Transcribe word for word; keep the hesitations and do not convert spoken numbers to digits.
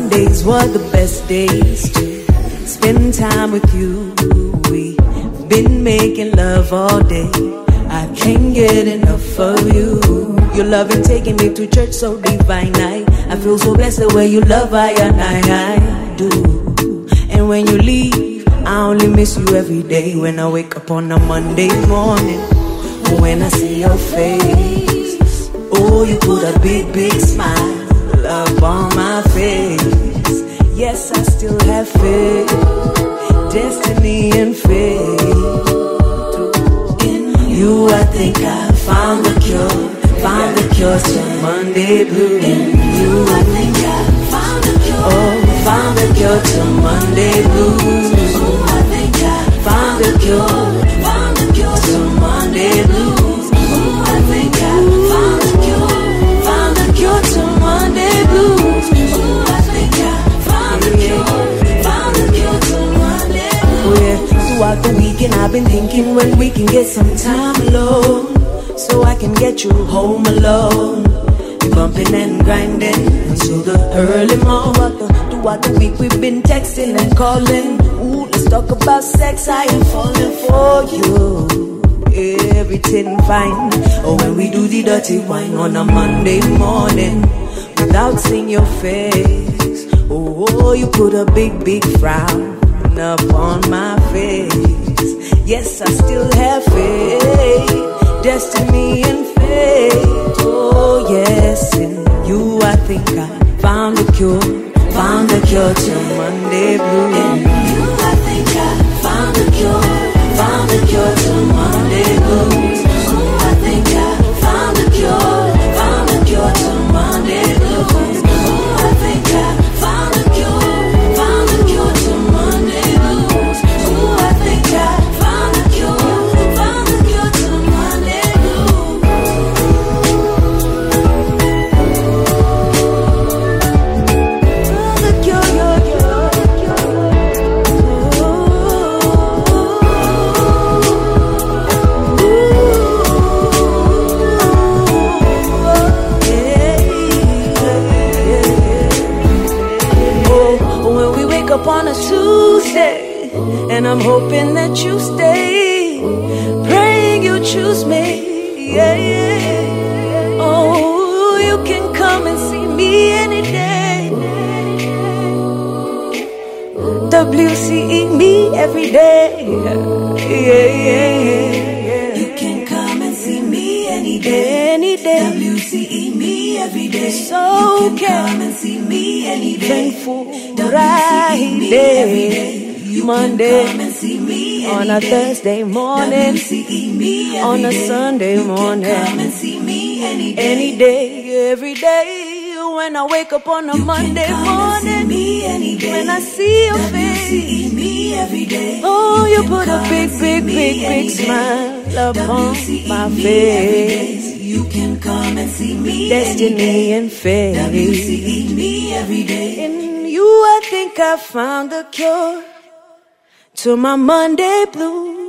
Mondays were the best days to spend time with you. We've been making love all day. I can't get enough of you. Your love and taking me to church so divine. I, I feel so blessed the way you love I and I, I do. And when you leave, I only miss you every day. When I wake up on a Monday morning, when I see your face, oh, you put a big, big smile up on my face. Yes, I still have faith, destiny and faith. In you, I think I found the cure. Found the cure to Monday blues. In you, I think I found the cure. Oh, found the cure to Monday blues. Oh, I think I found the cure. Found the cure to Monday blues. Oh, I think I found the cure. Found the cure to Monday blues. Oh, I think I found the cure. Found the cure to Monday blues. Oh, yeah. Throughout the weekend, I've been thinking when we can get some time alone, so I can get you home alone. You bumping and grinding until the early morning. Throughout the week we've been texting and calling. Ooh, let's talk about sex. I am falling for you. Everything fine. Oh, when we do the dirty wine on a Monday morning without seeing your face. Oh, you put a big, big frown up on my face. Yes, I still have faith, destiny and fate. Oh yes, in you I think I found the cure. Found the cure to Monday blues. In you I think I found the cure. Found the cure to Monday blues. Oh, I think I found the cure. Found the cure to Monday blues. Oh, I think I found the cure. Found the cure to Monday blues. Oh, I think I found the cure. Found the cure to Monday blues. The cure, cure, cure, cure. Up on a Tuesday, and I'm hoping that you stay, praying you choose me, yeah, yeah. Oh, you can come and see me any day. W C E me every day, yeah, yeah, yeah. You can come and see me any day, any day. W C E me every day. So you can come and see me any day. Thankful Friday, Monday, on a Thursday morning, on a Sunday morning, any day, every day. When I wake up on a Monday morning, when I see your face, oh, you put a big, big, big, big smile upon my face. You can come and see me, destiny and fate. W C E me every day. In you, I think I found the cure to my Monday blues.